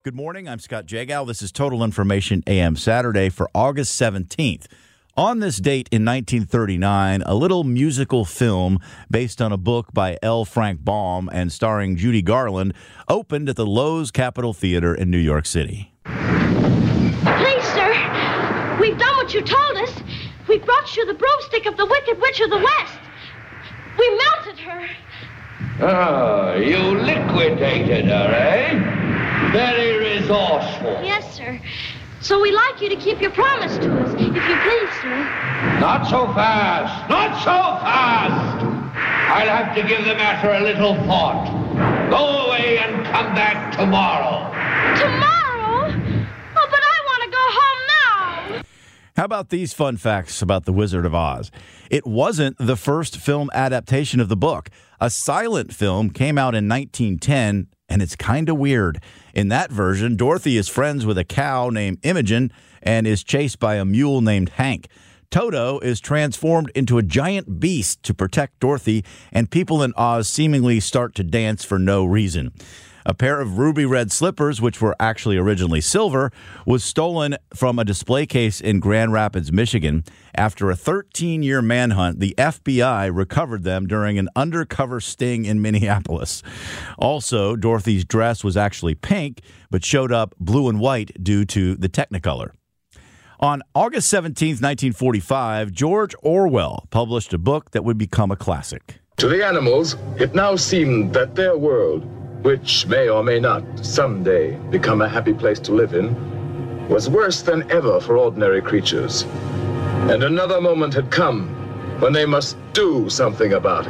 Good morning. I'm Scott Jagow. This is Total Information AM Saturday for August 17th. On this date in 1939, a little musical film based on a book by L. Frank Baum and starring Judy Garland opened at the Loews Capitol Theater in New York City. Please, sir, we've done what you told us. We brought you the broomstick of the Wicked Witch of the West. We melted her. Oh, you liquidated her, eh? Very resourceful. Yes, sir. So we'd like you to keep your promise to us, if you please, sir. Not so fast. Not so fast. I'll have to give the matter a little thought. Go away and come back tomorrow. Tomorrow? Oh, but I want to go home now. How about these fun facts about The Wizard of Oz? It wasn't the first film adaptation of the book. A silent film came out in 1910, and it's kind of weird. In that version, Dorothy is friends with a cow named Imogen and is chased by a mule named Hank. Toto is transformed into a giant beast to protect Dorothy, and people in Oz seemingly start to dance for no reason. A pair of ruby red slippers, which were actually originally silver, was stolen from a display case in Grand Rapids, Michigan. After a 13-year manhunt, the FBI recovered them during an undercover sting in Minneapolis. Also, Dorothy's dress was actually pink, but showed up blue and white due to the Technicolor. On August 17, 1945, George Orwell published a book that would become a classic. To the animals, it now seemed that their world, which may or may not someday become a happy place to live in, was worse than ever for ordinary creatures. And another moment had come when they must do something about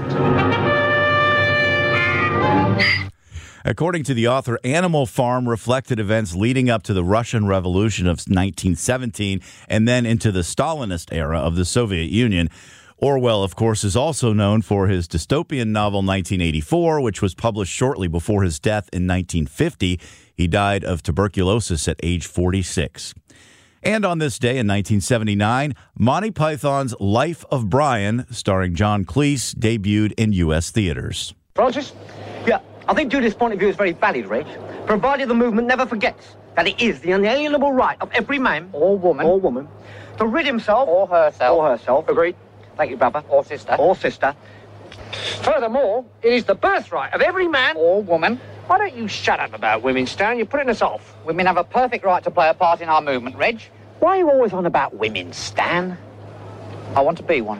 it. According to the author, Animal Farm reflected events leading up to the Russian Revolution of 1917 and then into the Stalinist era of the Soviet Union. Orwell, of course, is also known for his dystopian novel 1984, which was published shortly before his death in 1950. He died of tuberculosis at age 46. And on this day in 1979, Monty Python's Life of Brian, starring John Cleese, debuted in U.S. theaters. Francis? Yeah, I think Judith's point of view is very valid, Reg, provided the movement never forgets that it is the unalienable right of every man or woman to rid himself or herself. Agreed. Thank you, brother. Or sister. Furthermore, it is the birthright of every man or woman. Why don't you shut up about women, Stan? You're putting us off. Women have a perfect right to play a part in our movement, Reg. Why are you always on about women, Stan? I want to be one.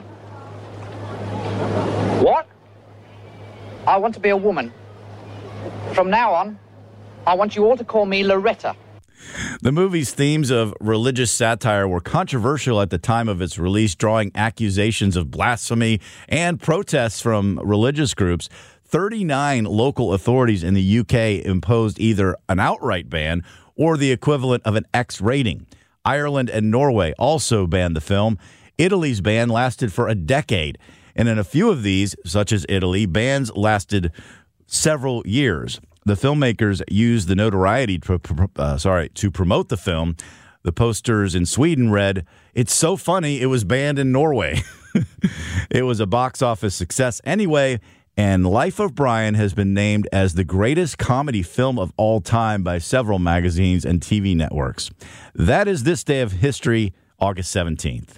What? I want to be a woman. From now on, I want you all to call me Loretta. The movie's themes of religious satire were controversial at the time of its release, drawing accusations of blasphemy and protests from religious groups. 39 local authorities in the UK imposed either an outright ban or the equivalent of an X rating. Ireland and Norway also banned the film. Italy's ban lasted for a decade. And in a few of these, such as Italy, bans lasted several years. The filmmakers used the notoriety to promote the film. The posters in Sweden read, "It's so funny, it was banned in Norway." It was a box office success anyway, and Life of Brian has been named as the greatest comedy film of all time by several magazines and TV networks. That is this day of history, August 17th.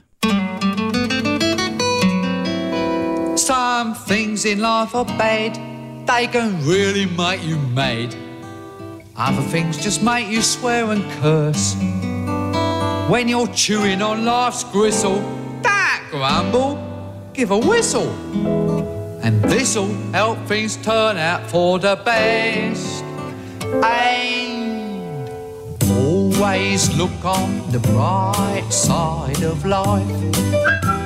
Some things in life are bad. They can really make you mad. Other things just make you swear and curse. When you're chewing on life's gristle, don't grumble, give a whistle. And this'll help things turn out for the best. And always look on the bright side of life.